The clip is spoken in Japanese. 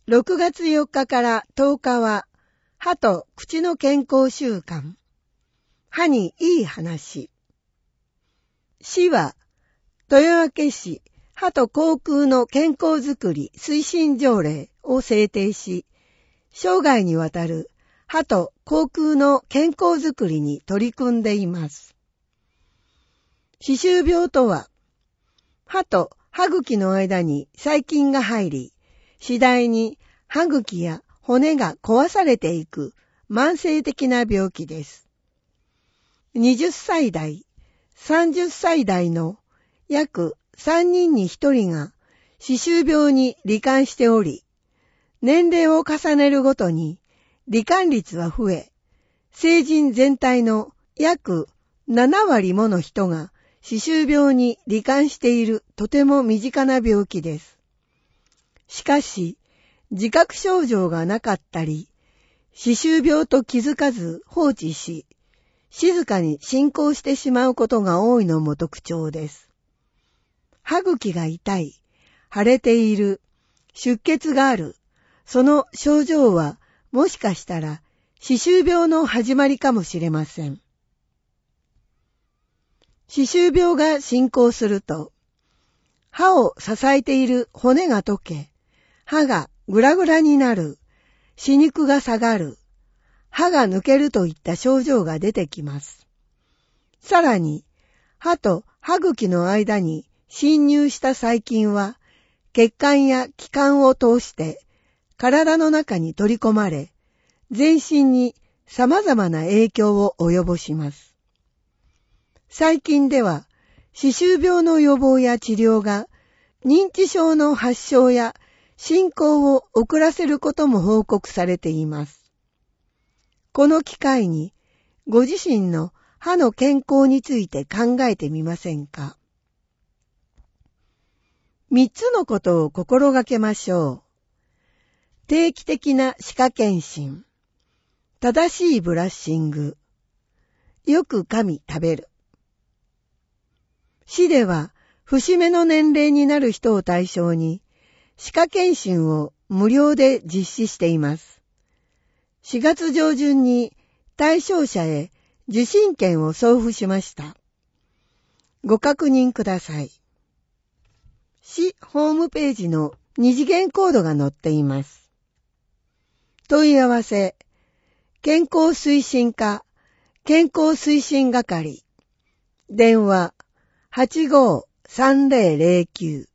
6月4日から10日は、歯と口の健康週間。歯にいい話。市は、豊明市歯と口腔の健康づくり推進条例を制定し、生涯にわたる歯と口腔の健康づくりに取り組んでいます。歯周病とは、歯と歯茎の間に細菌が入り、次第に歯茎や骨が壊されていく慢性的な病気です。20歳代、30歳代の約3人に1人が歯周病に罹患しており、年齢を重ねるごとに罹患率は増え、成人全体の約7割もの人が歯周病に罹患しているとても身近な病気です。しかし、自覚症状がなかったり、歯周病と気づかず放置し、静かに進行してしまうことが多いのも特徴です。歯茎が痛い、腫れている、出血がある、その症状はもしかしたら歯周病の始まりかもしれません。歯周病が進行すると、歯を支えている骨が溶け、歯がグラグラになる、歯肉が下がる、歯が抜けるといった症状が出てきます。さらに、歯と歯茎の間に侵入した細菌は、血管や気管を通して体の中に取り込まれ、全身に様々な影響を及ぼします。最近では、歯周病の予防や治療が認知症の発症や進行を遅らせることも報告されています。この機会に、ご自身の歯の健康について考えてみませんか。3つのことを心がけましょう。定期的な歯科検診、正しいブラッシング、よく噛み食べる。市では、節目の年齢になる人を対象に、歯科検診を無料で実施しています。4月上旬に対象者へ受診券を送付しました。ご確認ください。市ホームページの二次元コードが載っています。問い合わせ、健康推進課、健康推進係、電話 85-3009